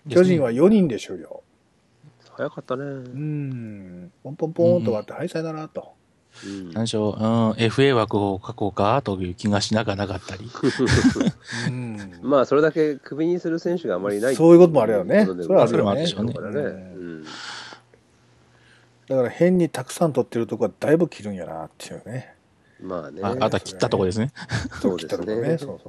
巨人は4人で終了。 早かったね。 ポンポンポンと終わって、はい、さよならと。 何でしょう、FA 枠を書こうかという気がしながらなかったり。 まあ、それだけクビにする選手があまりない。 そういうこともあるよね。それはあるよね。 でしょうね。 だから変にたくさん取ってるとこはだいぶ切るんやなっていうね。 まあね。 あとは切ったとこですね。 そうですね。 そう。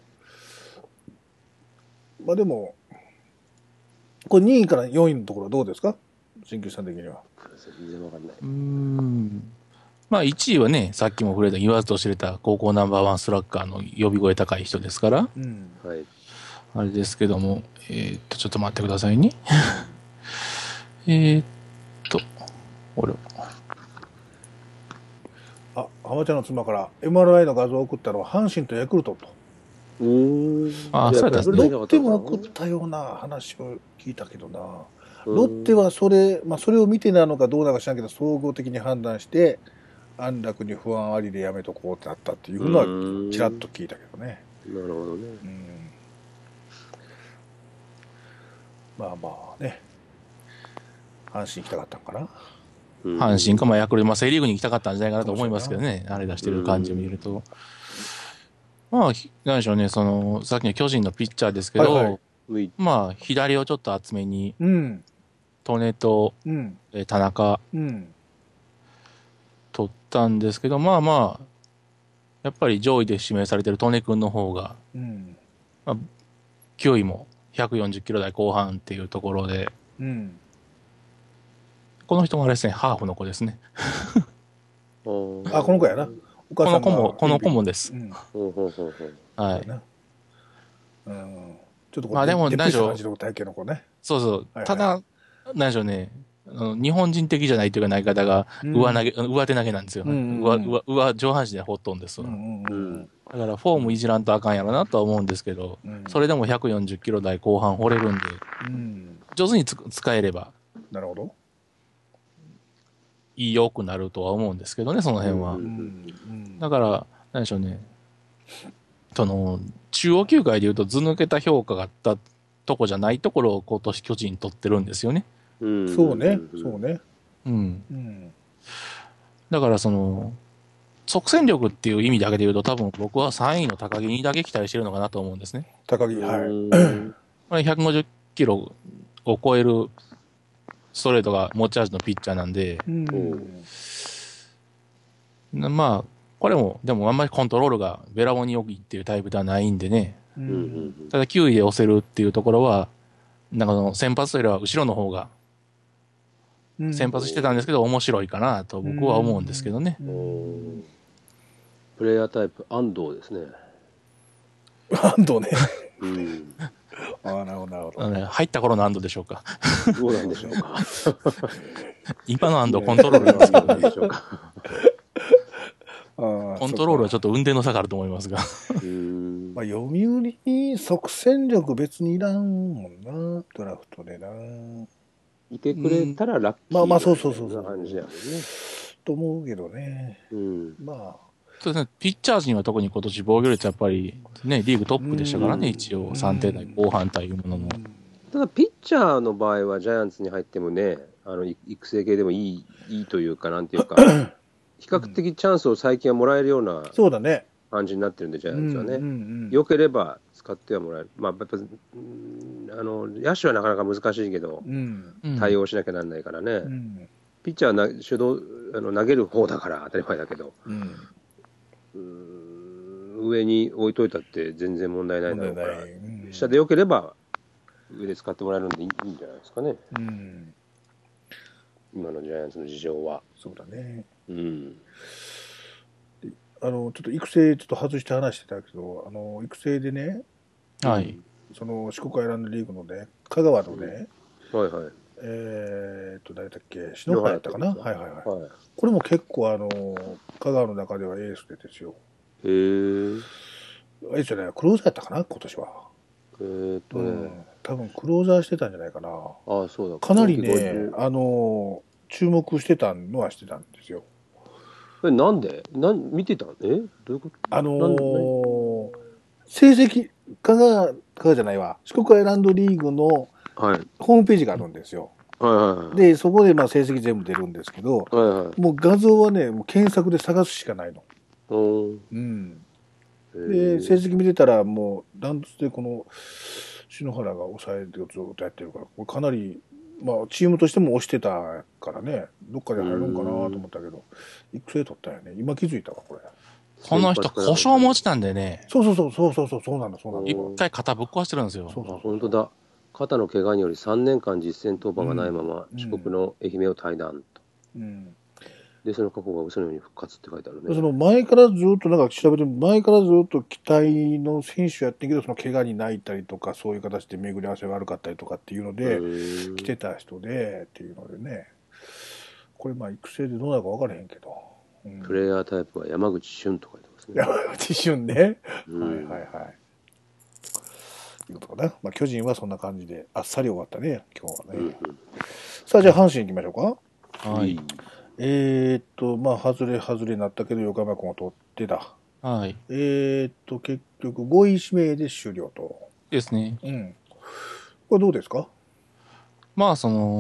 まあでも、これ2位から4位のところはどうですか、新旧さん的には。 全然わかんない。 まあ1位はね、さっきも触れた言わずと知れた高校ナンバーワンスラッガーの呼び声高い人ですから、 はい、 あれですけども、ちょっと待ってくださいね。俺浜ちゃんの妻から MRI の画像を送ったのは阪神とヤクルトと。 そうやったんですね。 ロッテも送ったような話を聞いたけどな。ロッテはそれを見てなのかどうなのか知らんけど、総合的に判断して安楽に不安ありでやめとこうってなったっていうのはちらっと聞いたけどね。 なるほどね。 まあね、阪神行きたかったんかな。 阪神かヤクルト、セリーグに行きたかったんじゃないかなと思いますけどね、あれ出してる感じを見ると。まあ、何でしょうね、さっきの巨人のピッチャーですけど、まあ、左をちょっと厚めに、利根と、田中、取ったんですけど、まあ、やっぱり上位で指名されてる利根君の方が、球威も140キロ台後半っていうところで、この人もあれですね、ハーフの子ですね。 この子やな。 この子もです。はい。 ちょっとまあでも、何でしょう。そう。ただ、何でしょうね。日本人的じゃないというか、投げ方が上手投げなんですよ。上半身でほっとんですわ。だからフォームいじらんとあかんやろなとは思うんですけど、それでも140キロ台後半掘れるんで、上手に使えれば。 なるほど。 良くなるとは思うんですけどね、その辺は。だから、何でしょうね。中央球界でいうと図抜けた評価があったとこじゃないところを今年巨人取ってるんですよね。 そうね。 だから即戦力っていう意味だけで言うと多分僕は3位の高木にだけ期待してるのかなと思うんですね。 高木、はい。 150キロを超えるストレートが持ち味のピッチャーなんで、まあ、これも、でもあんまりコントロールがべらぼうに良いっていうタイプではないんでね。ただ9位で押せるっていうところは、先発というよりは後ろの方が、先発してたんですけど面白いかなと僕は思うんですけどね。 プレイヤータイプ、安藤ですね。 安藤ね。なるほど。 入った頃の安藤でしょうか。 どうなんでしょうか。 今の安藤コントロールいいんですけどね。コントロールはちょっと運転の差があると思いますが。 読売に即戦力別にいらんもんな、ドラフトでな。 いてくれたらラッキー。 そう感じやもんね。 と思うけどね。 そうですね。ピッチャー陣は特に今年防御率やっぱりね、リーグトップでしたからね、一応3点台後半というものの。 ただピッチャーの場合はジャイアンツに入ってもね、育成系でもいいというか、なんていうか、比較的チャンスを最近はもらえるような感じになってるんで、ジャイアンツはね。良ければ使ってはもらえる。まあ、やっぱ野手はなかなか難しいけど、対応しなきゃなんないからね。ピッチャーは主導投げる方だから当たり前だけど、上に置いといたって全然問題ないだろうから、下で良ければ上で使ってもらえるんでいいんじゃないですかね。今のジャイアンツの事情は。 そうだね。ちょっと育成ちょっと外して話してたけど、育成でね、その四国アイランドリーグのね、香川のね、誰だっけ、篠原やったかな。これも結構香川の中ではエースでですよ。エースじゃない、クローザーやったかな、今年は。多分クローザーしてたんじゃないかな。かなりね、注目してたのはしてたんですよ。 なんで見てたどういうこと？ 成績、香川じゃないわ、四国アイランドリーグのホームページがあるんですよ。で、そこでまあ成績全部出るんですけど、もう画像はね、もう検索で探すしかないの。で、成績見てたら、もう、ダントツでこの、篠原が抑えてずっとやってるから、これかなり、まあ、チームとしても押してたからね、どっかで入るんかなと思ったけど、育成取ったよね。今気づいたわ、これ。 この人、故障持ちなんでね。 そうなんだ。 一回肩ぶっ壊してるんですよ。 本当だ。肩の怪我により3年間実戦登板がないまま、四国の愛媛を退団と。で、その過去が嘘のように復活って書いてあるね。 その前からずっと、なんか調べて、前からずっと期待の選手やってんけど、その怪我に泣いたりとか、そういう形で巡り合わせが悪かったりとかっていうので、来てた人で、っていうのでね。これまあ育成でどうなるか分からへんけど。 プレイヤータイプは山口俊と書いてますね。 山口俊ね。はい。いうことかな。まあ巨人はそんな感じで、あっさり終わったね、今日はね。さあ、じゃあ阪神行きましょうか。はい。まあ、外れになったけど、横山君を取ってだ。はい。結局、5位指名で終了と。 ですね。 これどうですか？ まあ、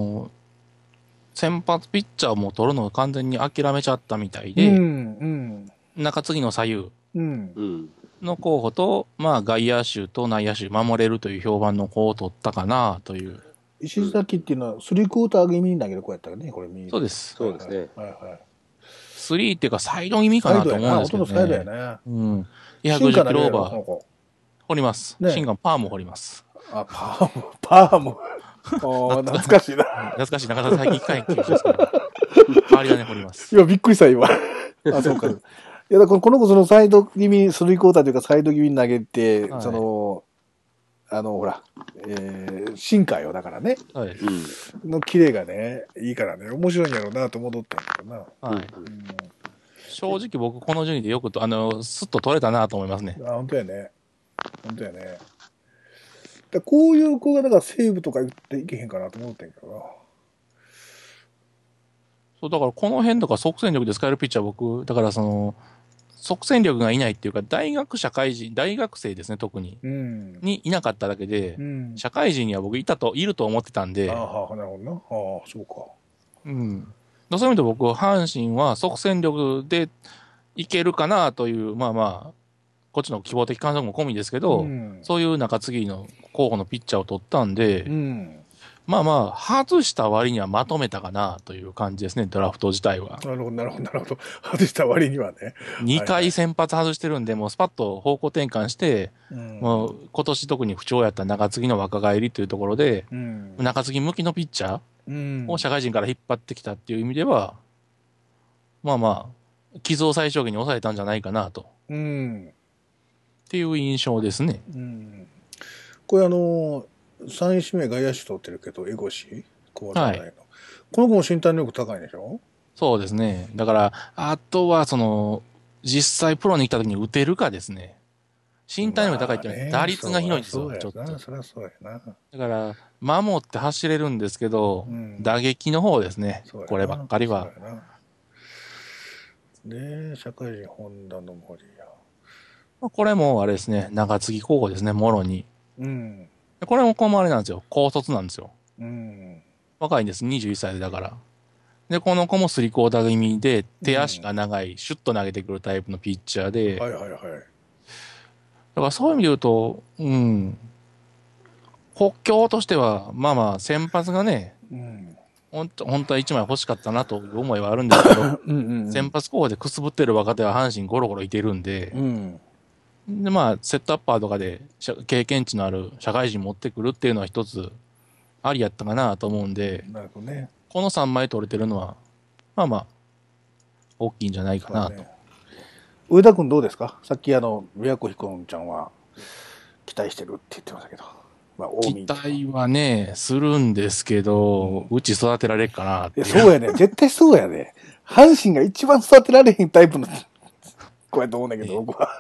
先発ピッチャーも取るのを完全に諦めちゃったみたいで、中継ぎの左右の候補と、まあ、外野手と内野手守れるという評判の子を取ったかなという。 石崎っていうのは、スリークォーター気味に投げる子やったらね、これそうです。 そうですね。 スリーっていうか、サイド気味かなと思うんですけどね。 サイドやね。 110キロオーバー。掘ります。シンガンパーも掘ります。 パーも。懐かしいな。 懐かしい。なかなか最近回球ですから。変わり種掘ります。 いや、びっくりした、今。そうか。いや、だからこの子、サイド気味、スリークォーターというか、サイド気味に投げて、ほら、進化よ、だからね。のキレがね、いいからね、面白いんやろうなと思ったんだけどな。 正直僕、この順位でよくスッと取れたなと思いますね。 本当やね。こういう子が、だからセーブとか言っていけへんかなと思ってんけどな。 そう、だからこの辺とか即戦力で使えるピッチャー僕、だから即戦力がいないっていうか、大学生ですね、特に。にいなかっただけで、社会人には僕いると思ってたんで。 なるほどな。そうか。 そういう意味で僕、阪神は即戦力でいけるかなという、まあ、こっちの希望的観測も込みですけど、そういう中継ぎの候補のピッチャーを取ったんで、まあ、外した割にはまとめたかなという感じですね、ドラフト自体は。 なるほど。外した割にはね。 2回先発外してるんで、もうスパッと方向転換して、もう今年特に不調やった中継ぎの若返りというところで、中継ぎ向きのピッチャーを社会人から引っ張ってきたっていう意味では、まあ、寄贈最小限に抑えたんじゃないかなと。っていう印象ですね。 これ3位指名外野手取ってるけど、江越この子も身体能力高いでしょ？ そうですね。だから、あとは実際プロに来た時に打てるかですね。身体能力高いっていうのは打率が広いんですよ、ちょっと。 そりゃそうやな。 だから、守って走れるんですけど、打撃の方ですね。こればっかりは。 で、社会人本田の森や。 これもあれですね、中継ぎ候補ですね、もろに。これもあれなんですよ、高卒なんですよ。若いんです、21歳でだから。で、この子もスリークォーター気味で、手足が長い、シュッと投げてくるタイプのピッチャーで。だからそういう意味で言うと、国境としては、まあ、先発がね、本当は1枚欲しかったなという思いはあるんですけど、先発候補でくすぶってる若手は阪神ゴロゴロいてるんで、で、まあ、セットアッパーとかで経験値のある社会人持ってくるっていうのは一つありやったかなと思うんで、この3枚取れてるのは、まあ、大きいんじゃないかなと。 上田君どうですか？さっき宮古彦ちゃんは期待してるって言ってましたけど。 期待はね、するんですけど、うち育てられるかなって。 そうやね。絶対そうやね。阪神が一番育てられへんタイプのこうやって思うんだけど、僕は。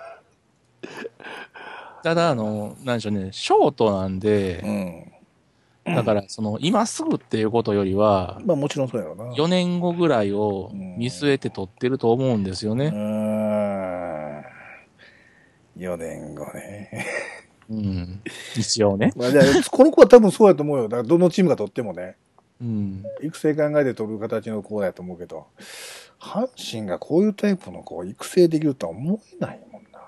ただ、なんでしょうね、ショートなんで、だから、今すぐっていうことよりは、 もちろんそうやろな。 4年後ぐらいを見据えて取ってると思うんですよね。 4年後ね。 うん。一応ね。 まあじゃあ、この子は多分そうやと思うよ。だからどのチームが取ってもね。 うん。 育成考えて取る形の子やと思うけど、阪神がこういうタイプの子を育成できるとは思えないもんな。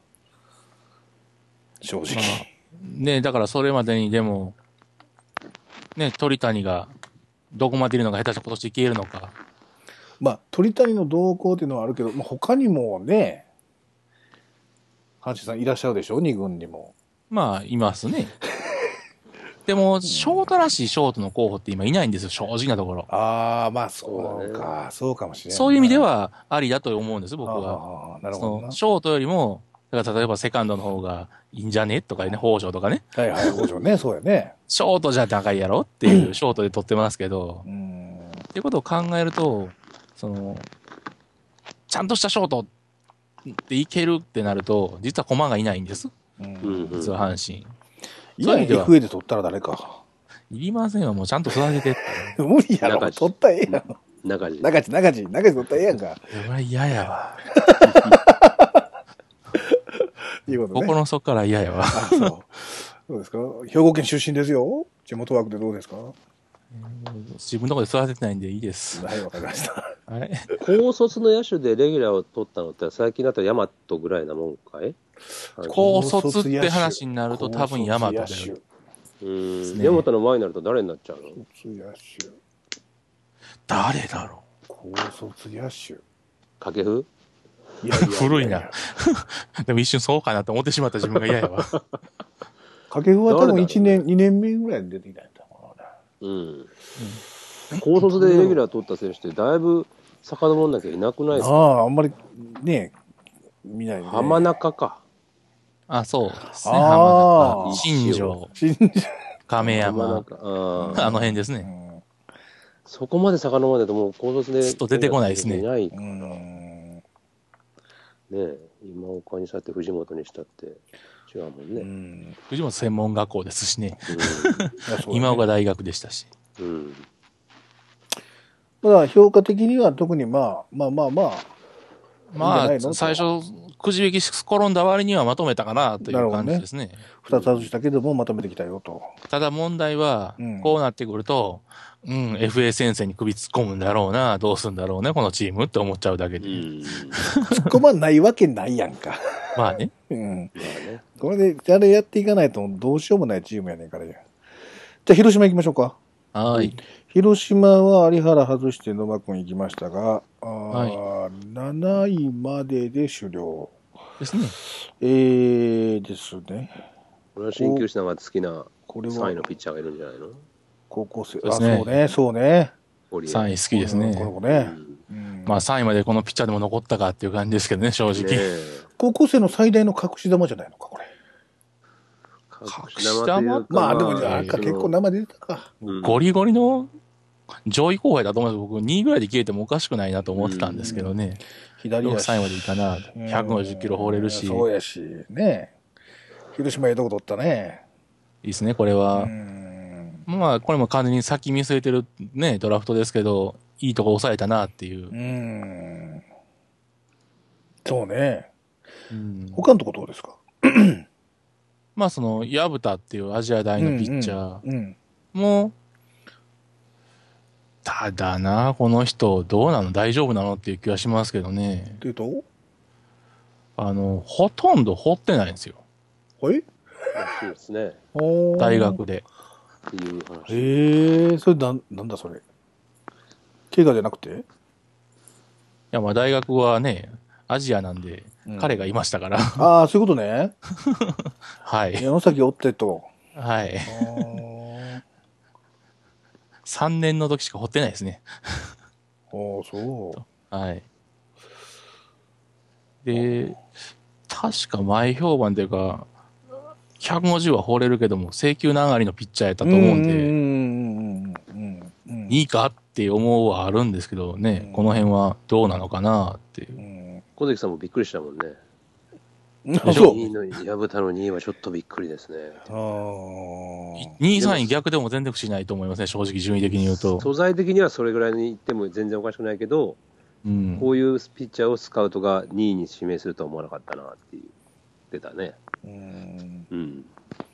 正直。まあ、 ね、だからそれまでにでも、ね、鳥谷がどこまでいるのか、下手したら今年いけるのか。 まあ、鳥谷の動向っていうのはあるけど、まあ、他にもね、阪神さんいらっしゃるでしょ、2軍にも。 まあ、いますね。でも、ショートらしいショートの候補って今いないんですよ、正直なところ。 ああ、まあそうか、そうかもしれない。 そういう意味ではありだと思うんです、僕は。 なるほどな。 ショートよりも、だから例えばセカンドの方がいいんじゃねとかね、北条とかね。 はいはい、北条ね、そうやね。 ショートじゃ高いやろっていうショートで取ってますけど、っていうことを考えると、ちゃんとしたショートっていけるってなると、実は駒がいないんです。実は阪神。 そういう意味では。FA で取ったら誰か。 いりませんよ、もうちゃんと育ててって。 無理やろ、取ったらええやん。中地取ったらええやんか。 うわ、嫌やわ。 いいことね。 心の底から嫌やわ。 そうですか。兵庫県出身ですよ。地元枠でどうですか。 自分のところで育ててないんでいいです。 はい、わかりました。 はい。高卒の野手でレギュラーを取ったのって最近だったら大和ぐらいなもんかい？ 高卒って話になると多分大和だよ。 大和の前になると誰になっちゃうの？ 誰だろう。高卒野手。 掛布？ いや古いな。でも一瞬そうかなと思ってしまった自分が嫌やわ。 掛布は多分1年、2年目ぐらいに出てきたんだもんね。高卒でレギュラー取った選手ってだいぶ遡んなきゃいなくないですか？ ああ、あんまりね、見ないね。 浜中か。 あ、そうですね。浜中。新庄。亀山。あの辺ですね。 そこまで遡らないともう高卒で。 ちょっと出てこないですね。 ないか。ねえ、今岡にしたって藤本にしたって違うもんね。 藤本専門学校ですしね。今岡大学でしたし。 だから評価的には特にまあ、最初、くじ引き転んだ割にはまとめたかなという感じですね。 2つ外したけどもまとめてきたよと。 ただ問題は、こうなってくると、FA 先生に首突っ込むんだろうな、どうすんだろうね、このチームって思っちゃうだけで。 突っ込まないわけないやんか。 まあね。 これで、あれやっていかないとどうしようもないチームやねんから。じゃあ、広島行きましょうか。 はい。 広島は有原外して野間君行きましたが、7位までで終了。 ですね。 ですね。 これは鍼灸師が好きな3位のピッチャーがいるんじゃないの？ 高校生。そうね。 3位好きですね。 この子ね。 まあ3位までこのピッチャーでも残ったかっていう感じですけどね、正直。 高校生の最大の隠し玉じゃないのか、これ。 隠し玉？ まあでも結構生出てたか。 ゴリゴリの上位後輩だと思います。僕2位ぐらいで消えてもおかしくないなと思ってたんですけどね。 左足。 3位までいいかな。150キロ放れるし。 そうやし、ね。広島へどこ取ったね。 いいですね、これは。まあ、これも完全に先見据えてるね、ドラフトですけど、いいとこ抑えたなっていう。 そうね。他のとこどうですか？ まあ、薮田っていうアジア大のピッチャーも、ただな、この人、どうなの？大丈夫なのっていう気はしますけどね。 というと？ ほとんど掘ってないんですよ。 はい？ そうですね。 大学で。 っていう話。 それなんだそれ。怪我じゃなくて？いや、まあ大学はね、アジアなんで、彼がいましたから。 ああ、そういうことね。 はい。 矢野崎おってと。 はい。3年の時しか掘ってないですね。 そう。 はい。で、確か前評判というか、150は放れるけども、制球の上がりのピッチャーやったと思うんで、いいかって思うはあるんですけどね、この辺はどうなのかなっていう。 小関さんもびっくりしたもんね。 そう。 薮田の2位はちょっとびっくりですね。 2位、3位逆でも全然不思議ないと思いますね、正直順位的に言うと。 素材的にはそれぐらいにいっても全然おかしくないけど、こういうピッチャーをスカウトが2位に指名するとは思わなかったなっていう。 ってたね。うん。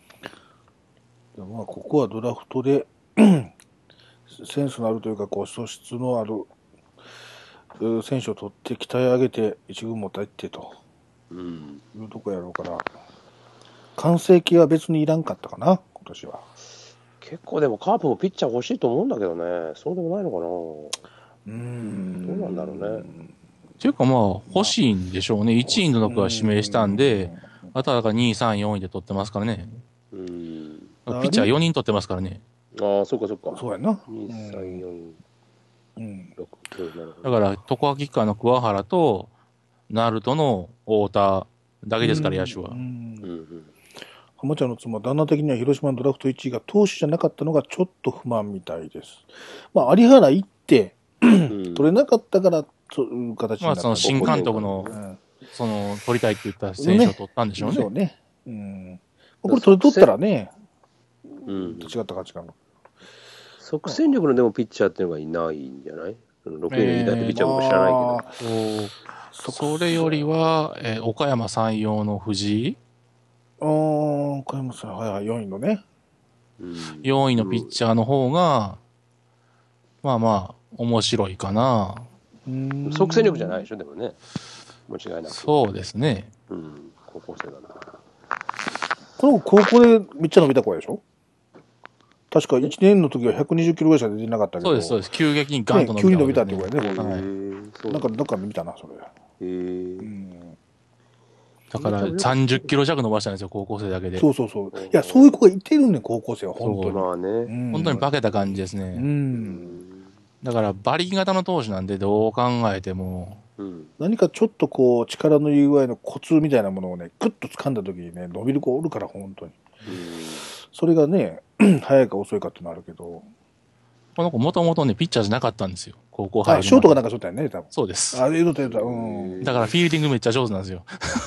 まあ、ここはドラフトでセンスのあるというか、こう素質のある選手を取って鍛え上げて一軍持っていってと、いうとこやろうから、完成形は別にいらんかったかな、今年は。 結構でもカープもピッチャー欲しいと思うんだけどね、そうでもないのかな。どうなんだろうね。 っていうかまあ、欲しいんでしょうね。1位の中は指名したんで、あとはだから2位、3位、4位で取ってますからね。ピッチャー4人取ってますからね。 ああ、そうかそうか。 そうやな。 2、3、4、 だから、徳川吉川の桑原と、鳴門の太田だけですから、野手は。 浜ちゃんの妻、旦那的には広島のドラフト1位が投手じゃなかったのがちょっと不満みたいです。まあ、有原行って、取れなかったから、そういう形になった。 まあ、その新監督の、取りたいって言った選手を取ったんでしょうね。 そうね。これ取ったらね、違った価値観の。 即戦力のでもピッチャーっていうのがいないんじゃない ?6 年にだってピッチャー僕知らないけど。 それよりは、岡山山陽の藤井岡山さん、4位のね。 4位のピッチャーの方が、まあまあ、面白いかな。 即戦力じゃないでしょ、でもね。間違いなく。 そうですね。 高校生だな。 この子、高校でめっちゃ伸びた子でしょ？確か1年の時は120キロぐらいしか出てなかったけど。 そうです、そうです。急激にガンと伸びた。急に伸びたってことやね、これ。なんか見たな、それ。 だから30キロ弱伸ばしたんですよ、高校生だけで。 そう。いや、そういう子がいてるね、高校生は、本当に。 まあね。 本当に化けた感じですね。だから、馬力型の投手なんで、どう考えても。 何かちょっとこう、力の言う具合のコツみたいなものをね、グッと掴んだ時にね、伸びる子おるから、本当に。それがね、早いか遅いかってのあるけど。 この子、もともとね、ピッチャーじゃなかったんですよ、高校入る。 ショートかなんかそうだよね、多分。 そうです。 だから、フィールディングめっちゃ上手なんですよ。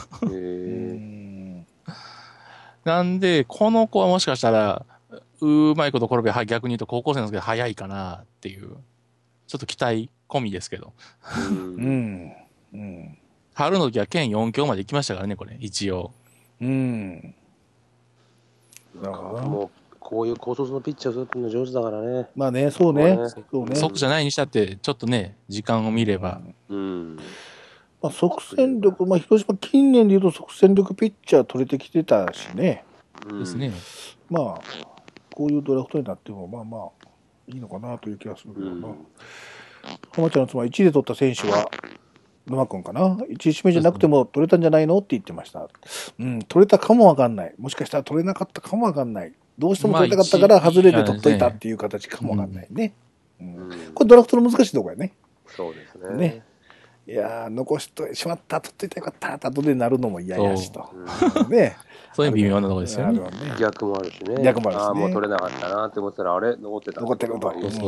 なんで、この子はもしかしたら、うまいこと転び、逆に言うと高校生なんですけど、早いかなっていう、ちょっと期待込みですけど。春の時は県4強まで行きましたからね、これ、一応。 もう、こういう高卒のピッチャーを育てるの上手だからね。 まあね、そうね。 即じゃないにしたって、ちょっとね、時間を見れば。 まあ、即戦力、まあ、広島近年で言うと即戦力ピッチャー取れてきてたしね。 ですね。 まあ、こういうドラフトになっても、まあまあ、いいのかなという気がするけどな。浜ちゃんの妻、1位で取った選手は、沼君かな。1位指名じゃなくても取れたんじゃないのって言ってました。取れたかもわかんない。もしかしたら取れなかったかもわかんない。どうしても取れたかったから外れて取っといたっていう形かもわかんないね。これドラフトの難しいところやね。 そうですね。 いやー、残してしまった、取っといたよかった、後でなるのも嫌やしと。ね。 そういう微妙なところですよね。 逆もあるしね。 逆もあるしね。 ああ、もう取れなかったなって思ったら、あれ残ってた。 残ってると。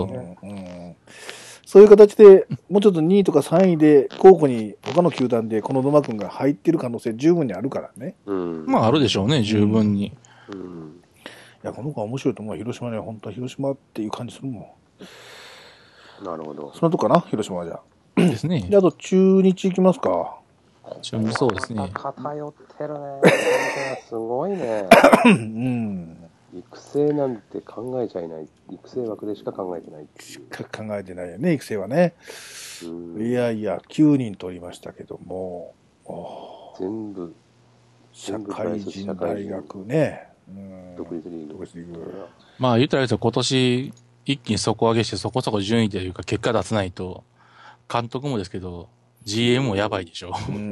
そういう形で、もうちょっと2位とか3位で、候補に他の球団でこの野間君が入ってる可能性十分にあるからね。 まあ、あるでしょうね、十分に。いや、この子は面白いと思う。広島には本当は広島っていう感じするもん。なるほど。 そのとこかな、広島はじゃあ。 ですね。 じゃあ、あと中日行きますか。 中日そうですね。 偏ってるね。すごいね。育成なんて考えちゃいない。育成枠でしか考えてないっていう。 しか考えてないよね、育成はね。いやいや、9人取りましたけども。 全部。 社会人大学ね。 独立リーグ。 まあ言ったらですよ、今年一気に底上げしてそこそこ順位というか結果出さないと、監督もですけど、GM もやばいでしょ。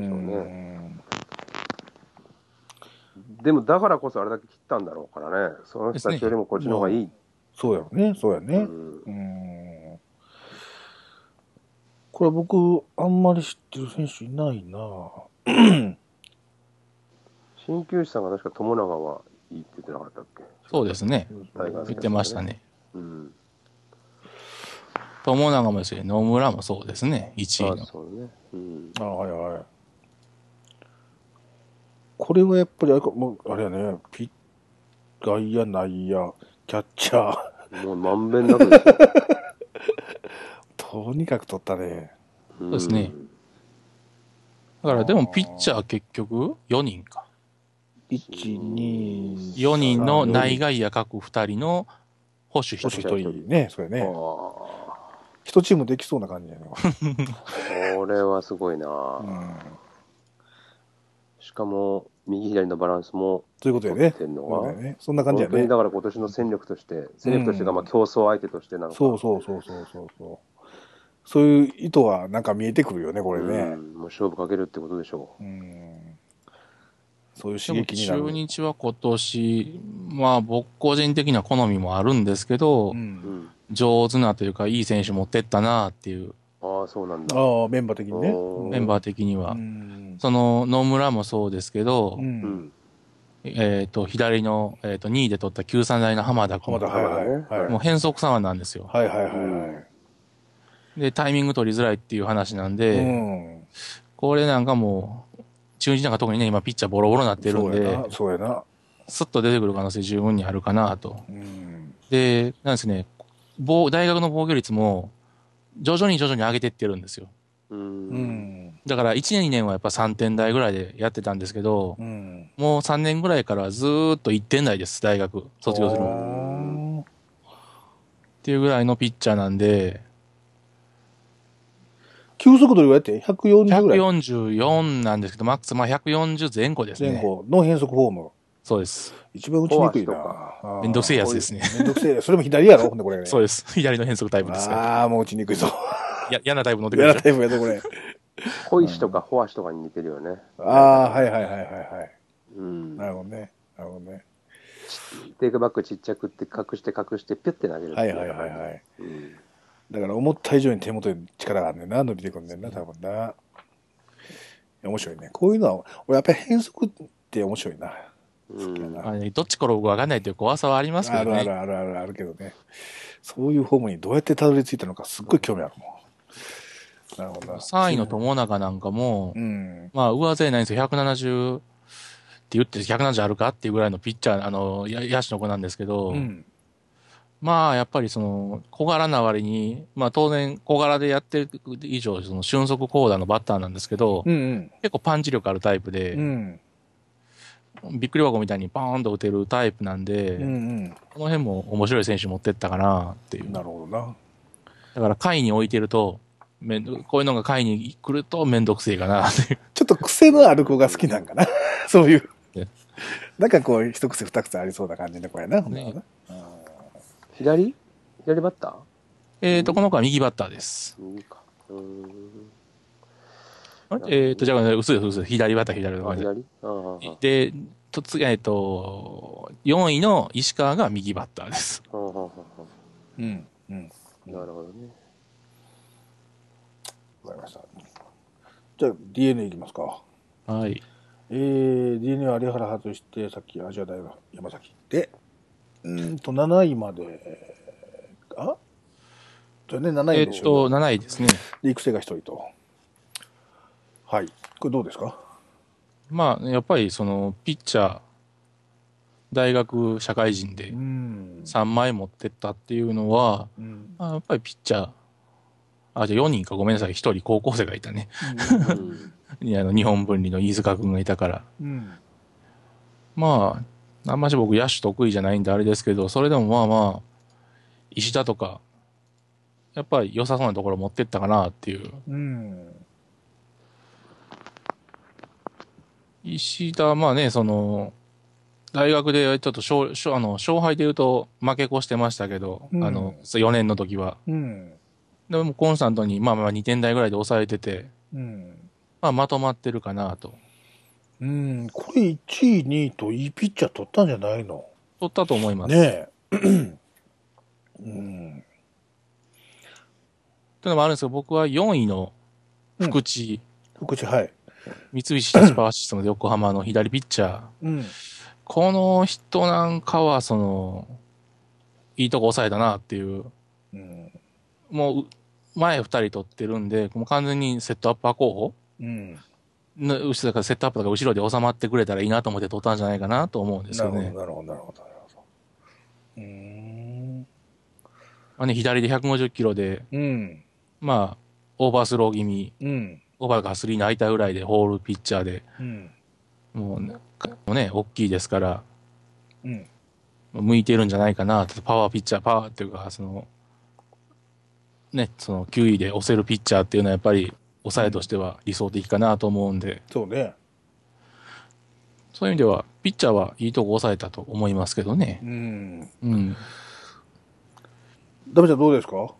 でもだからこそあれだけ切ったんだろうからね。その人たちよりもこっちの方がいい。 そうやね、そうやね。これ僕、あんまり知ってる選手いないな鍼灸師さんが確か友永はいいって言ってなかったっけ？ そうですね。言ってましたね。友永もですよ、野村もそうですね、1位の。 そうね。 はいはい。これはやっぱりもうあれやね、外野、内野、キャッチャー。もうまんべんなくですよ。 とにかく取ったね。 そうですね。だからでもピッチャー結局4人か。 1、2、 4人の内外野各2人の保守1 人ね、それね。一チームできそうな感じだね。 これはすごいな、しかも、右左のバランスもそういうことやね。そんな感じやね。 本当にだから今年の戦力としてがまあ競争相手としてなのか。 そう。そういう意図はなんか見えてくるよね、これね。 もう勝負かけるってことでしょう。 そういう刺激になる。 中日は今年、まあ僕個人的な好みもあるんですけど、上手なというかいい選手持ってったなっていう。 ああ、そうなんだ。 メンバー的にね。 メンバー的には。その野村もそうですけど、左の、2位で取った93代の浜田君。もう変則左腕なんですよ。で、タイミング取りづらいっていう話なんで、これなんかもう、中日なんか特にね、今ピッチャーボロボロになってるんで、 そうやな。 スッと出てくる可能性十分にあるかなと。で、なんですね、大学の防御率も、徐々に上げていってるんですよ。だから1年2年はやっぱ3点台ぐらいでやってたんですけど、もう3年ぐらいからずーっと1点台です、大学卒業するの。っていうぐらいのピッチャーなんで、 球速どれぐらいやって ?140 ぐらい ?144 なんですけど、マックスまあ140前後ですね。 前後の変則フォーム。 そうです。 一番打ちにくいな。 めんどくせえやつですね。 めんどくせえ。それも左やろほんでこれね。 そうです。左の変則タイプですから。 ああ、もう打ちにくいぞ。 嫌なタイプ乗ってくる。 嫌なタイプやぞ、これ。 小石とかフォアシとかに似てるよね。 ああ、はい。なるほどね。 テイクバックちっちゃくって隠してピュッて投げる。 はい。だから思った以上に手元に力があるねんな、伸びてくんねんな、多分な。面白いね。こういうのは、俺やっぱり変則って面白いな。 どっち転ぶか分かんないという怖さはありますけどね。 あるけどね。そういうフォームにどうやってたどり着いたのかすっごい興味あるもん。なるほどな。 3位の友永なんかも、まあ上背ないんですよ。170って言って170あるかっていうぐらいのピッチャー、野手の子なんですけど、まあやっぱりその小柄な割に、まあ当然小柄でやってる以上、その俊足巧打のバッターなんですけど、結構パンチ力あるタイプで、びっくり箱みたいにパーンと打てるタイプなんで、この辺も面白い選手持ってったかなっていう。 なるほどな。 だから下位に置いてると、こういうのが下位に来るとめんどくせえかなっていう。 ちょっと癖のある子が好きなんかな。そういう。なんかこう、一癖二癖ありそうな感じの子やな。 左バッターこの子は右バッターです。 右か。 じゃあ、薄い、左バッター、左バッター。で、4位の石川が右バッターです。 なるほどね。 わかりました。じゃあ、DNA いきますか。 はい。 DNA は有原外して、さっきアジア大は山崎。で、7位まで、じゃあね、7位でしょ。 7位ですね。 で、育成が1人と。はい。これどうですか？ まあ、やっぱりその、ピッチャー、大学社会人で3枚持ってったっていうのは、まあ、やっぱりピッチャー、じゃあ4人かごめんなさい、1人高校生がいたね。日本文理の飯塚君がいたから。まあ、あんまし僕野手得意じゃないんであれですけど、それでもまあまあ、石田とか、やっぱり良さそうなところ持ってったかなっていう。石田、まあね、その、大学でちょっと勝敗で言うと負け越してましたけど、4年の時は。でもコンスタントに、まあ2点台ぐらいで抑えてて、まあまとまってるかなと。 これ1位、2位といいピッチャー取ったんじゃないの？ 取ったと思います。 ねえ。 ってのもあるんですけど、僕は4位の福地。 はい。 三菱シタチパワーシステムで横浜の左ピッチャー。この人なんかは、その、いいとこ抑えたなっていう。もう、前2人取ってるんで、もう完全にセットアッパー候補。後ろからセットアップとか後ろで収まってくれたらいいなと思って取ったんじゃないかなと思うんですよね。 なるほど。 まあね、左で150キロで、まあ、オーバースロー気味、オーバーが3の空いたぐらいでホールピッチャーで、 もうね、大きいですから、向いてるんじゃないかな、パワーピッチャー、パワーっていうか、ね、9位で押せるピッチャーっていうのはやっぱり、抑えとしては理想的かなと思うんで。 そうね。 そういう意味では、ピッチャーはいいとこ抑えたと思いますけどね。 ダメちゃんどうですか？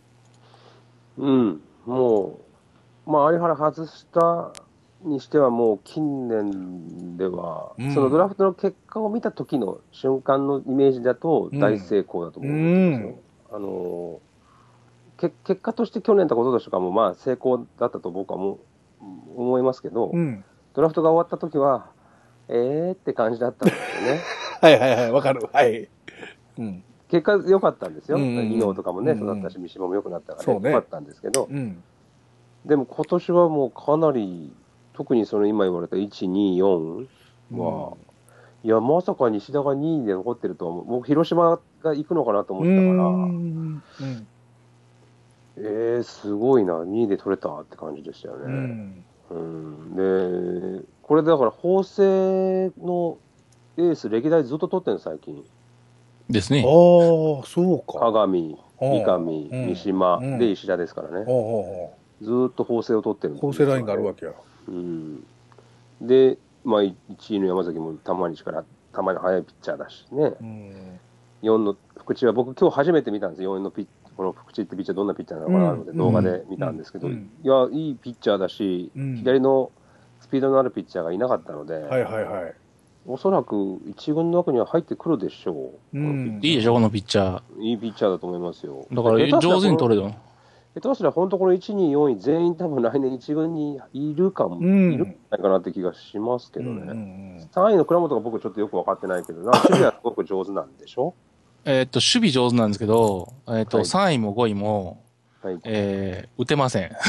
もう、まあ、有原外したにしてはもう近年では、そのドラフトの結果を見た時の瞬間のイメージだと大成功だと思うんですよ。結果として去年とか一昨年とかもまあ成功だったと僕は思いますけど、ドラフトが終わった時は、って感じだったんですよね。 はいはいはい、わかる。はい。 結果良かったんですよ。伊能とかもね、育ったし、三島も良くなったから良かったんですけど、でも今年はもうかなり、特にその今言われた1、2、4は、いや、まさか西田が2位で残ってるとは、僕、広島が行くのかなと思ったから、すごいな、2位で取れたって感じでしたよね。で、これだから、法政のエース、歴代ずっと取ってるの、最近。 ですね。 ああ、そうか。 鏡、三上、三島、で石田ですからね。ずっと法政を取ってるんですよ、 法政ラインがあるわけや。 で、まあ、1位の山崎もたまに速いピッチャーだしね。4の福地は僕今日初めて見たんですよ。4のこの福地ってピッチャーどんなピッチャーなのかなので動画で見たんですけど、いや、いいピッチャーだし、左のスピードのあるピッチャーがいなかったので、おそらく一軍の枠には入ってくるでしょう。 いいでしょ、このピッチャー。いいピッチャーだと思いますよ。 だから上手に取れる。 下手すりゃ本当この1、2、4位全員多分来年一軍にいるかも、いるんじゃないかなって気がしますけどね。3位の倉本が僕ちょっとよく分かってないけど、守備はすごく上手なんでしょ？ 守備上手なんですけど、3位も5位も、打てません。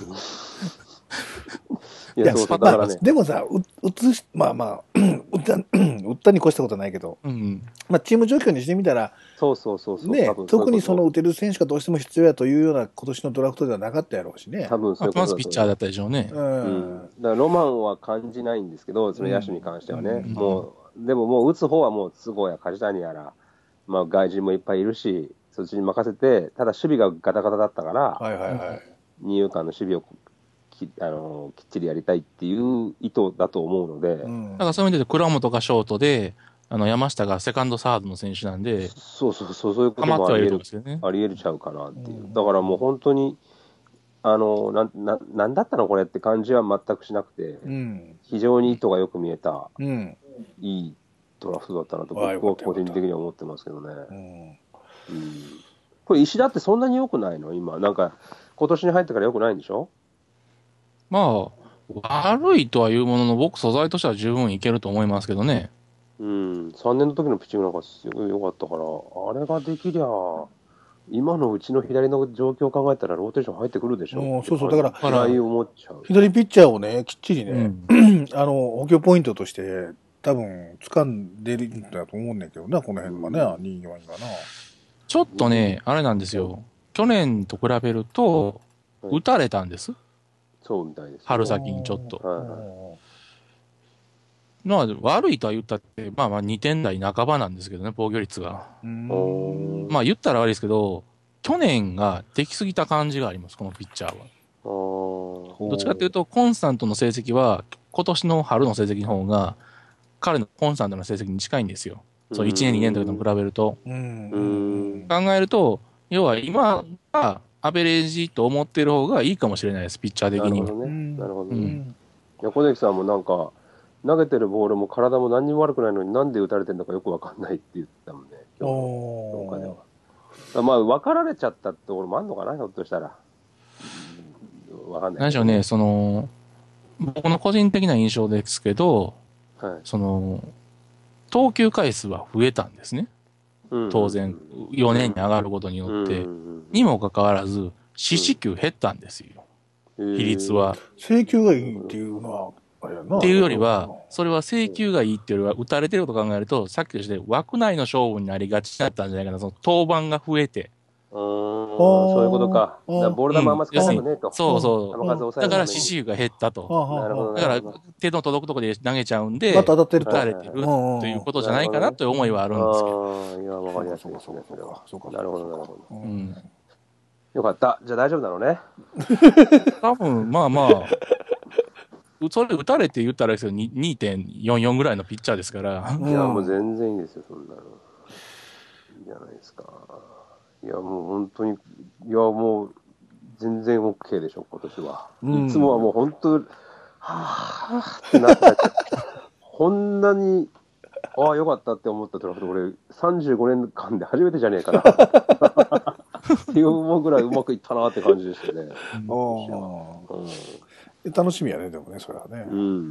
いや、そうだからね。でもさ、まあまあ、打ったに越したことはないけど、まあ、チーム状況にしてみたら、ね、特にその打てる選手がどうしても必要やというような今年のドラフトではなかったやろうしね。 多分そういうことだと思う。 まずピッチャーだったでしょうね。 だからロマンは感じないんですけど、その野手に関してはね。でももう打つ方はもう都合や梶谷やら、まあ外人もいっぱいいるし、そっちに任せて、ただ守備がガタガタだったから、二遊間の守備をきっちりやりたいっていう意図だと思うので。だからそういう意味で倉本がショートで、山下がセカンドサードの選手なんで、 そういうこともあり得るちゃうかなっていう。だからもう本当に、なんだったのこれって感じは全くしなくて、非常に意図がよく見えた、いいドラフトだったなと僕は個人的には思ってますけどね。これ石田ってそんなに良くないの今。なんか、今年に入ってから良くないんでしょ？ まあ、悪いとはいうものの、僕素材としては十分いけると思いますけどね。 3年の時のピッチングなんかすごい良かったから、あれができりゃ、今のうちの左の状況を考えたらローテーション入ってくるでしょ。 そうだから、 思っちゃう。 左ピッチャーをね、きっちりね、補強ポイントとして、多分、掴んでるんだと思うんだけどな、この辺はね、2、4がな。 ちょっとね、あれなんですよ。去年と比べると、打たれたんです。 そうみたいです。 春先にちょっと。まあ、悪いとは言ったって、まあ2点台半ばなんですけどね、防御率が。まあ言ったら悪いですけど、去年ができすぎた感じがあります、このピッチャーは。どっちかっていうと、コンスタントの成績は、今年の春の成績の方が、彼のコンスタントな成績に近いんですよ。そう、1年、2年とかと比べると。考えると、要は今がアベレージと思ってる方がいいかもしれないです、ピッチャー的には。 なるほどね。小関さんもなんか、投げてるボールも体も何にも悪くないのになんで打たれてるのかよく分かんないって言ったもんね、今日の評価では。まあ、分かられちゃったってところもあるのかな、ひょっとしたら。分かんない。 何でしょうね、僕の個人的な印象ですけど、投球回数は増えたんですね。当然、4年に上がることによって。にもかかわらず、四死球減ったんですよ。比率は。 制球がいいっていうのは、 っていうよりは、それは制球がいいっていうよりは、打たれてることを考えると、さっきとして枠内の勝負になりがちだったんじゃないかな、その登板が増えて。 そういうことか。ボール球あんま使いたくねえと。 そうそう。だから死球が減ったと。なるほど。だから手の届くところで投げちゃうんで、 当たってる打たれてるということじゃないかなという思いはあるんですけど。 いや、わかりやすいですね、それは。なるほど、なるほど。 うん。 よかった。じゃあ大丈夫だろうね。 多分、まあまあ、それ打たれて言ったらですよ、2.44 ぐらいのピッチャーですから。 いや、もう全然いいですよ、そんなの。いいじゃないですか。いや、もう本当に、いや、もう、全然 OK でしょ、今年は。いつもはもう本当、はぁってなってたけど、こんなに、ああ、よかったって思ったドラフト、俺、35年間で初めてじゃねえかな。っていう思うぐらいうまくいったなって感じでしたね。 楽しみやね、でもね、それはね。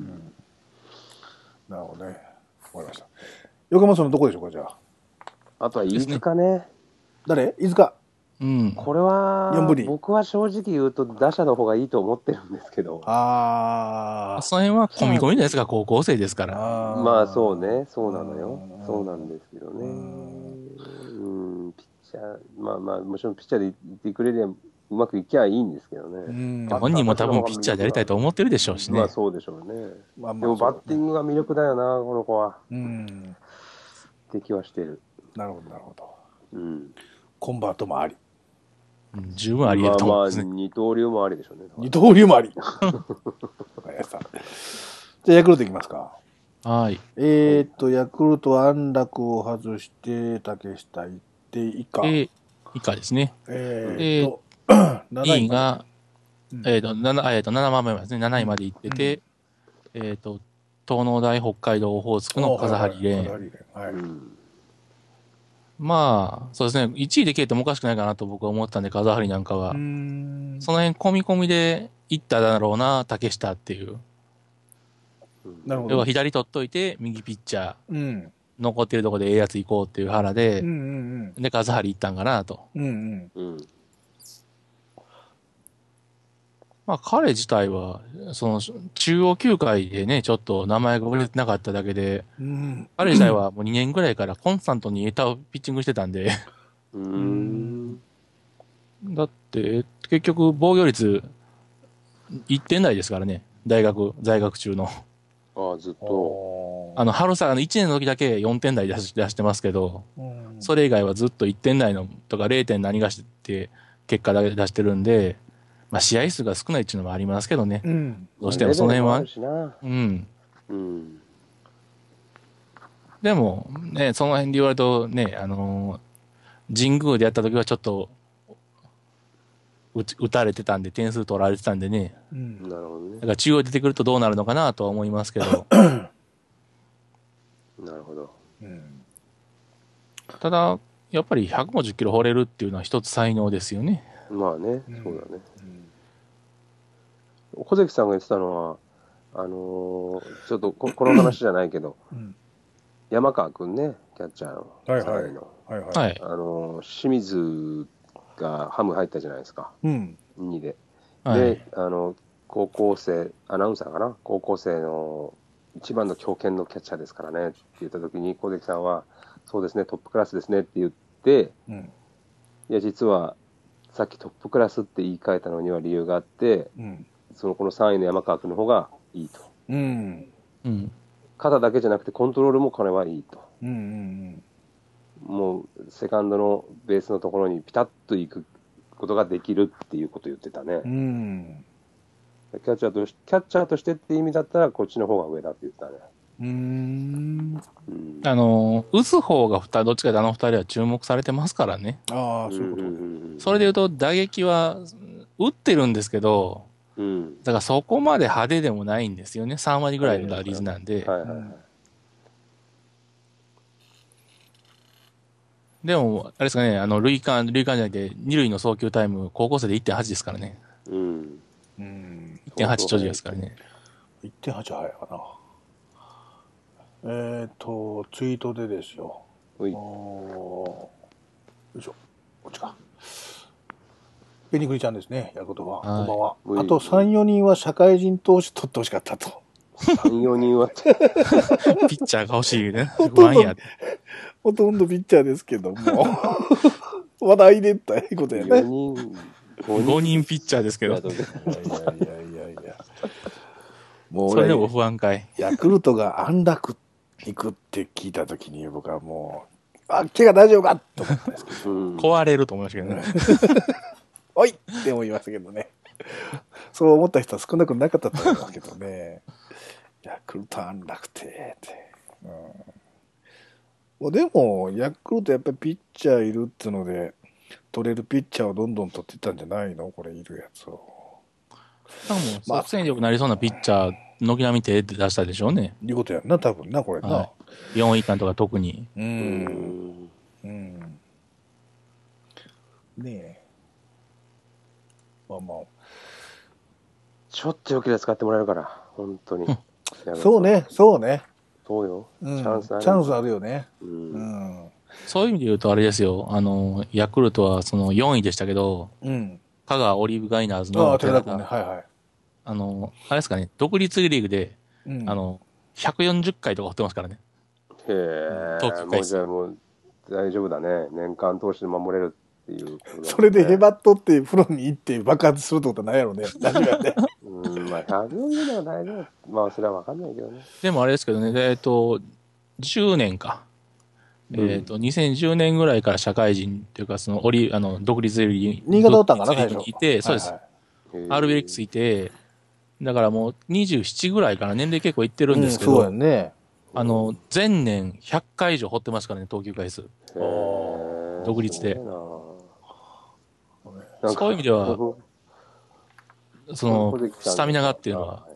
なるほどね。わかりました。横山さんのどこでしょうか、じゃあ。 あとは飯塚ね。 誰？飯塚。 これは、僕は正直言うと打者の方がいいと思ってるんですけど。 その辺は込み込みのやつが高校生ですから。 まあそうね、そうなのよ。そうなんですけどね。ピッチャー、まあまあ、もちろんピッチャーでいってくれればうまくいきゃいいんですけどね。 本人も多分ピッチャーでやりたいと思ってるでしょうしね。 まあそうでしょうね。でもバッティングが魅力だよな、この子は。って気はしてる。 なるほど、なるほど。コンバートもあり。 十分あり得ると思うんですね。 まあ二刀流もありでしょうね。 二刀流もあり。わかりました。じゃあヤクルトいきますか。 はい。 ヤクルトは安楽を外して、竹下行って以下。 以下ですね。2位が、7番目ですね。7位まで行ってて、東農大北海道オホーツクの風張レーン。まあ、そうですね。1位で消えてもおかしくないかなと僕は思ったんで、風張なんかは。その辺込み込みで行っただろうな、竹下っていう。 なるほど。 要は左取っといて、右ピッチャー。残ってるところでええやつ行こうっていう腹で、で、風張行ったんかなと。まあ、彼自体は、中央球界でね、ちょっと名前が売れてなかっただけで、彼自体はもう2年ぐらいからコンスタントにピッチングしてたんでだって、結局防御率1点台ですからね、在学中の。 ずっと。 春さ、1年の時だけ4点台出してますけど、それ以外はずっと1点台のとか 0. 何がして結果だけ出してるんで、まあ試合数が少ないっていうのもありますけどね。どうしてもその辺は。でも、ね、その辺で言われるとね、神宮でやった時はちょっと、打たれてたんで、点数取られてたんでね。 なるほどね。 だから中央出てくるとどうなるのかなとは思いますけど。 なるほど。 ただ、やっぱり150キロ放れるっていうのは一つ才能ですよね。 まあね、そうだね。小関さんが言ってたのは、ちょっとこの話じゃないけど、山川くんね、キャッチャーの。清水がハム入ったじゃないですか。2で。で、高校生、アナウンサーかな、高校生の一番の強肩のキャッチャーですからねって言ったときに、小関さんは、そうですね、トップクラスですねって言って、いや、実は、さっきトップクラスって言い換えたのには理由があって、この3位の山川君の方がいいと。肩だけじゃなくてコントロールも彼はいいと。もう、セカンドのベースのところにピタッと行くことができるっていうことを言ってたね。キャッチャーとしてって意味だったらこっちの方が上だって言ったね。 打つ方がどっちかで2人は注目されてますからね。 そういうこと。 それで言うと打撃は打ってるんですけど、だからそこまで派手でもないんですよね。3割ぐらいの打率なんで。でも、あれですかね、塁間じゃなくて、二塁の送球タイム、高校生で 1.8 ですからね。1.8 ちょいですからね。 1.8 早いかな。ツイートでですよ。よいしょ。こっちか。ベニクリちゃんですね、ヤクルトは。こんばんは。あと3、4人は社会人投手取ってほしかったと。 3、4人はピッチャーが欲しいね。不安や。 ほとんどピッチャーですけども。 話題でったいいことやね。 5人ピッチャーですけど。いや。もうそれでも不安かい。 ヤクルトが安楽行くって聞いたときに、僕はもう、怪我大丈夫かと思ったんですけど。 壊れると思いましたけどね。 おいって思いましたけどね。そう思った人は少なくなかったと思いますけどね。ヤクルト安楽てって。でも、ヤクルトやっぱりピッチャーいるっていうので、取れるピッチャーをどんどん取っていったんじゃないのこれいるやつを。 多分、即戦力になりそうなピッチャー、軒並み手で出したでしょうね。 いうことやんな、多分な、これな。はい、 4位間とか特に。 ねえ。まあまあ。 ちょっとよければ使ってもらえるから、本当に。 そうね。 そうよ。 チャンスあるよね。 そういう意味で言うとあれですよ。ヤクルトはその4位でしたけど、香川オリーブガイナーズの、 寺田君ね、はいはい。 あれですかね、独立リーグで、140回とか掘ってますからね。 へえ。もうじゃあもう大丈夫だね。年間通して守れるっていう、 それでヘバっとってプロに行って爆発するってことはないやろね。大丈夫やね。 まあ140では大丈夫。まあそれは分かんないけどね。 でもあれですけどね、10年か。2010年ぐらいから社会人っていうか、その独立リーグ新潟おったんかな、最初。 いて、そうです。RBX いて、だからもう27ぐらいから年齢結構いってるんですけど、 そうやね。 前年100回以上掘ってますからね、投球回数。独立で。そういう意味では、スタミナがっていうのは、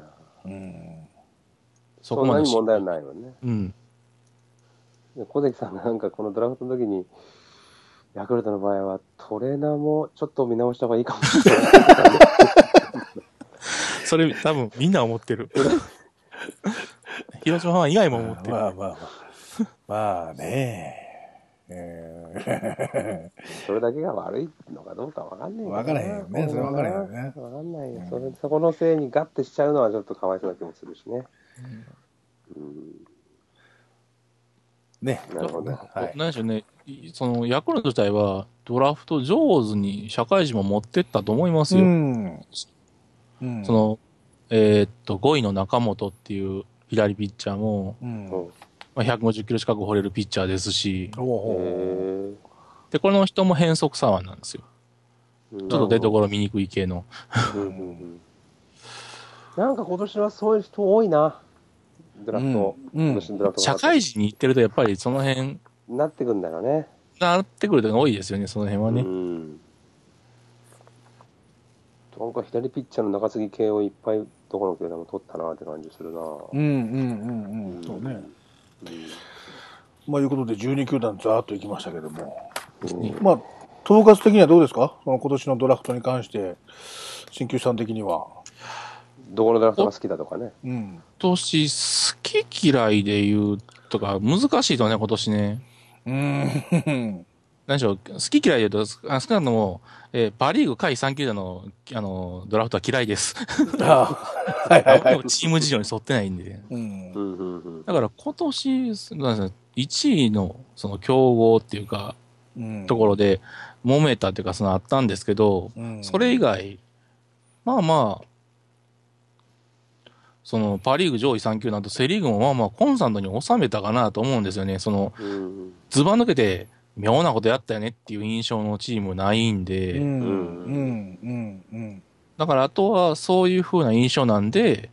そこまで問題はないよね。小関さんなんかこのドラフトの時に、ヤクルトの場合はトレーナーもちょっと見直した方がいいかもしれない。 それ多分みんな思ってる。広島ファン以外も思ってる。 まあね。 それだけが悪いのかどうかわかんないよね。 わからへんよね。それわからへんよね。 わかんないよ。そこのせいにガッてしちゃうのはちょっとかわいそうな気もするしね。 ね。 なるほど。 何でしょうね。ヤクルト自体はドラフト上手に社会人も持ってったと思いますよ。5位の中本っていう左ピッチャーも、150キロ近く掘れるピッチャーですし、で、この人も変則左腕なんですよ。ちょっと出所見にくい系の。 なんか今年はそういう人多いな。ドラフト。 社会人に行ってるとやっぱりその辺。 なってくるんだろうね。 なってくると多いですよね、その辺はね。 なんか左ピッチャーの中継ぎ系をいっぱいどこの球団も取ったなって感じするな。 そうね。まあいうことで12球団ざーっといきましたけども、まあ統括的にはどうですか？その今年のドラフトに関して新球さん的には。 どこのドラフトが好きだとかね。 今年好き嫌いで言うとか難しいとね今年ね。何でしょう、好き嫌いで言うと少なくとも、パ・リーグ下位3球団のドラフトは嫌いです。チーム事情に沿ってないんで。だから今年1位のその競合っていうか、ところで揉めたっていうかあったんですけど、それ以外まあまあそのパ・リーグ上位3球団とセ・リーグもまあまあコンスタントに収めたかなと思うんですよね。ずば抜けて妙なことやったよねっていう印象のチームないんで、だからあとはそういう風な印象なんで、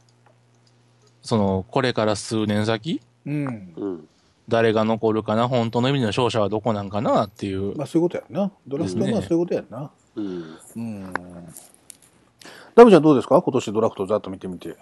これから数年先、誰が残るかな、本当の意味での勝者はどこなんかなっていう。 まあそういうことやんな。ドラフトはまあそういうことやんな。ダムちゃんどうですか？今年ドラフトざっと見てみて。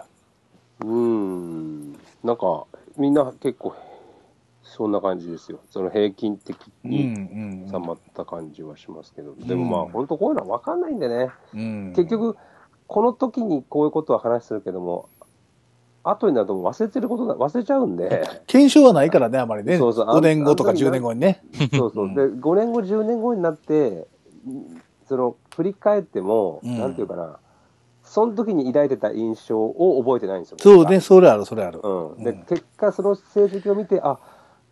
なんかみんな結構そんな感じですよ。その平均的に収まった感じはしますけど、でもまあ本当こういうのは分かんないんでね、結局この時にこういうことは話するけども、後になると忘れてること忘れちゃうんで。 検証はないからね、あまりね。5年後とか10年後にね。 そうそう。で、5年後、10年後になって、振り返っても、なんていうかな、その時に抱いてた印象を覚えてないんですよ。 そうね、それある。 で、結果その成績を見て、あ、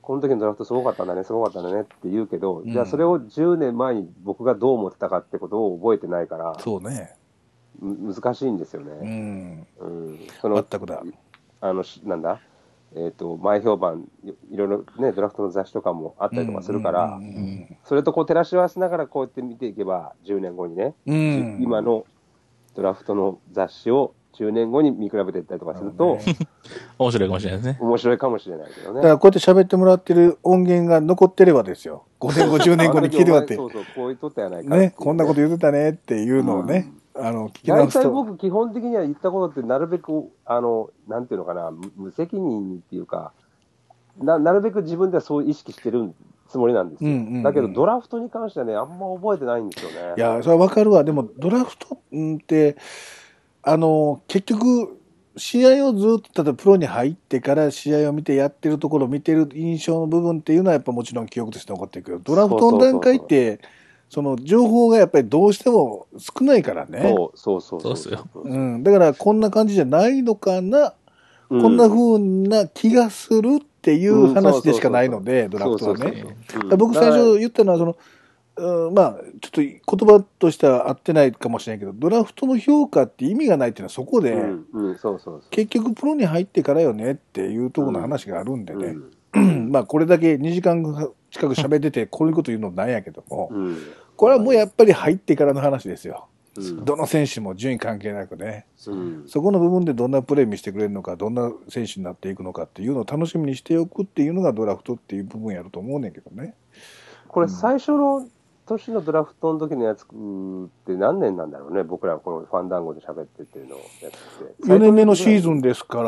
この時のドラフトすごかったんだね、すごかったんだねって言うけど、じゃあそれを10年前に僕がどう思ってたかってことを覚えてないから、 そうね。 難しいんですよね。 その全くだ。 なんだ、前評判、いろいろね、ドラフトの雑誌とかもあったりとかするから、それとこう照らし合わせながらこうやって見ていけば、10年後にね、今のドラフトの雑誌を10年後に見比べていったりとかすると、 面白いかもしれないですね。 面白いかもしれないけどね。 だからこうやって喋ってもらってる音源が残ってればですよ。5年後、10年後に聞いてもらって。 そうそう、こういうとったやないか。 ね、こんなこと言ってたねっていうのをね、聞き直すと。 大体僕基本的には言ったことってなるべく、なんていうのかな、無責任っていうか、なるべく自分ではそう意識してるつもりなんですよ。だけどドラフトに関してはね、あんま覚えてないんですよね。 いや、それはわかるわ。でもドラフトって、結局、試合をずっと、例えばプロに入ってから試合を見てやってるところを見てる印象の部分っていうのはやっぱもちろん記憶として残っていくけど、ドラフトの段階って、その情報がやっぱりどうしても少ないからね。 そうですよ。 だからこんな感じじゃないのかな、こんな風な気がするっていう話でしかないので、ドラフトはね。僕最初言ったのは、まあ、ちょっと言葉としては合ってないかもしれないけど、ドラフトの評価って意味がないっていうのはそこで、結局プロに入ってからよねっていうところの話があるんでね。まあ、これだけ2時間近く喋ってて、こういうこと言うのなんやけども、これはもうやっぱり入ってからの話ですよ。どの選手も順位関係なくね、そこの部分でどんなプレー見せてくれるのか、どんな選手になっていくのかっていうのを楽しみにしておくっていうのがドラフトっていう部分やると思うねんけどね。 これ最初の年のドラフトの時のやつって何年なんだろうね、僕らこのファンダンゴで喋ってっていうのをやってて。 4年目のシーズンですから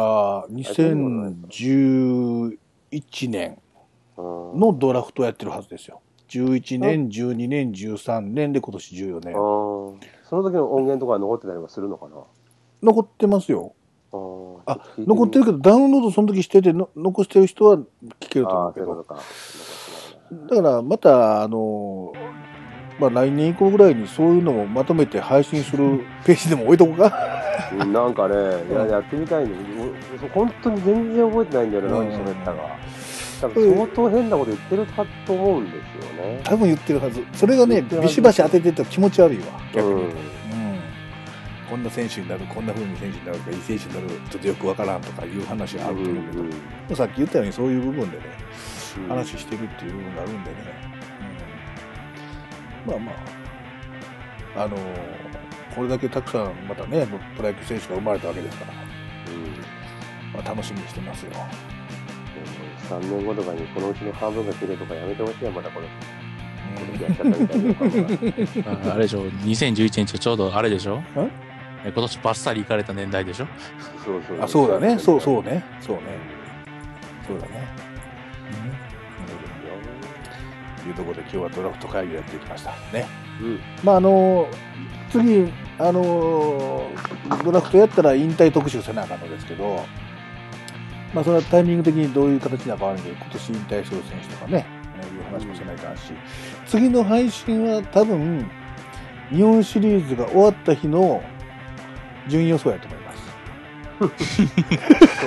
、2011年のドラフトをやってるはずですよ。11年、12年、13年で今年14年。 その時の音源とか残ってたりはするのかな？ 残ってますよ。残ってるけど、ダウンロードその時してて残してる人は聞けると思うけど。だからまた、まあ、来年以降ぐらいにそういうのをまとめて配信するページでも置いとこうか。 なんかね、やってみたいんで、本当に全然覚えてないんだよね、何喋ったか。多分相当変なこと言ってるかと思うんですよね。 多分言ってるはず。それがね、ビシバシ当ててると気持ち悪いわ、逆に。こんな選手になる、こんな風に選手になるとか、いい選手になる、ちょっとよくわからんとかいう話があると思うけど、さっき言ったようにそういう部分でね、話してるっていう部分があるんでね。まあまあ、これだけたくさんまたね、プロ野球選手が生まれたわけですから、まあ、楽しみにしてますよ。 3年後とかにこのうちの半分が切れとかやめてほしいや、またこれ。やっちゃったみたいな。 あれでしょ、2011年ちょうどあれでしょ、今年バッサリ行かれた年代でしょ。 そうだね、そうね。というところで今日はドラフト会議やっていきましたね。まあ次ドラフトやったら引退特集せなあかんのですけど、まあそれはタイミング的にどういう形には変わるんで、今年引退する選手とかね、いう話もせないかんし、次の配信は多分日本シリーズが終わった日の順位予想やと思います。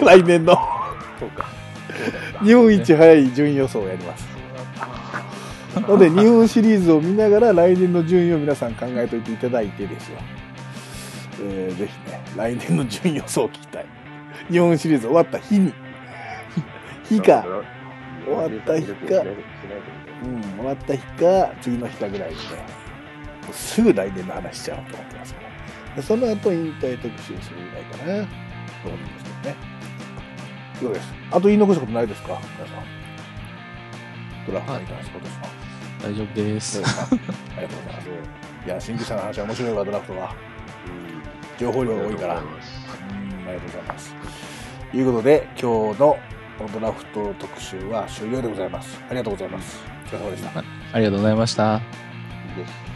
来年の日本一早い順位予想をやります。なので日本シリーズを見ながら来年の順位を皆さん考えておいていただいてですよ、ぜひね、来年の順位予想を聞きたい。日本シリーズ終わった日に終わった日か次の日かぐらいでね、すぐ来年の話しちゃおうと思ってますから、その後引退特集するぐらいかなと思うんですけどね。どうです。あと言い残したことないですか、皆さん。ドラフトに関して今年は大丈夫です。 ありがとうございます。いや、新規者の話は面白いわ、ドラフトは。情報量が多いから。ありがとうございます。ということで、今日のドラフト特集は終了でございます。ありがとうございます。お疲れ様でした。 ありがとうございました。